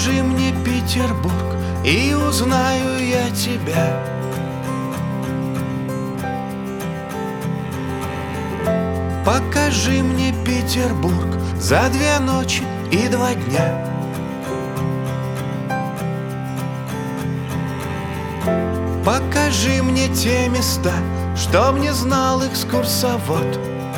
Покажи мне Петербург, и узнаю я тебя. Покажи мне Петербург за 2 ночи и 2 дня. Покажи мне те места, чтоб не знал экскурсовод.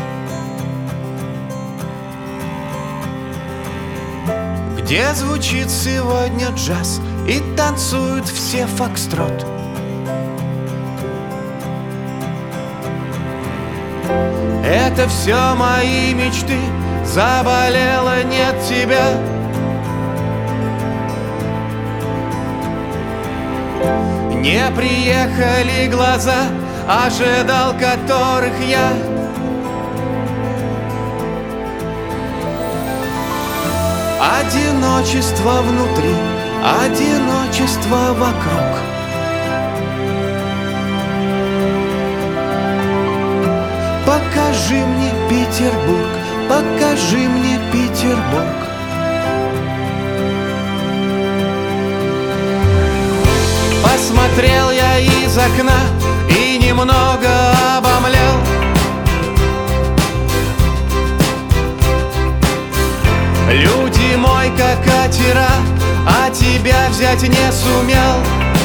Где звучит сегодня джаз и танцуют все фокстрот. Это все мои мечты, заболела, нет тебя. Не приехали глаза, ожидал которых я. Одиночество внутри, одиночество вокруг. Покажи мне Петербург, покажи мне Петербург. Посмотрел я из окна и немного обомлел. Люди мой как катера, а тебя взять не сумел.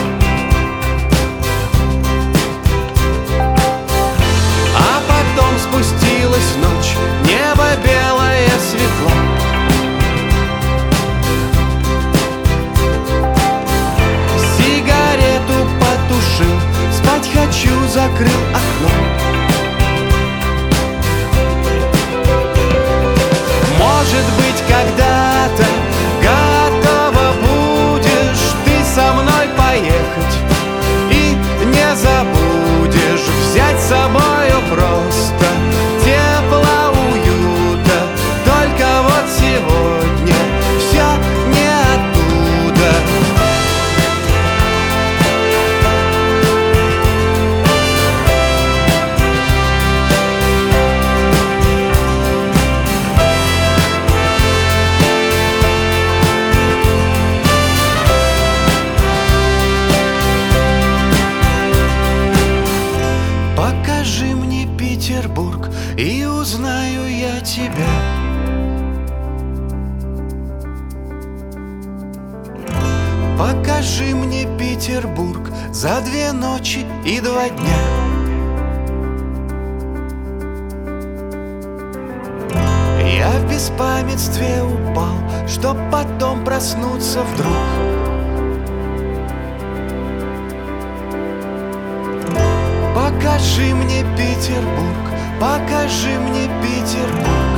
А потом спустилась ночь, небо белое светло. Сигарету потушил, спать хочу, закрыл окно. Может быть, когда-то готова будешь ты со мной поехать, и не забудешь взять с собою просто тепла, уюта. Только вот сегодня все не оттуда. Покажи мне Петербург, и узнаю я тебя. Покажи мне Петербург за 2 ночи и 2 дня. Я в беспамятстве упал, чтоб потом проснуться вдруг. Покажи мне Петербург, покажи мне Петербург.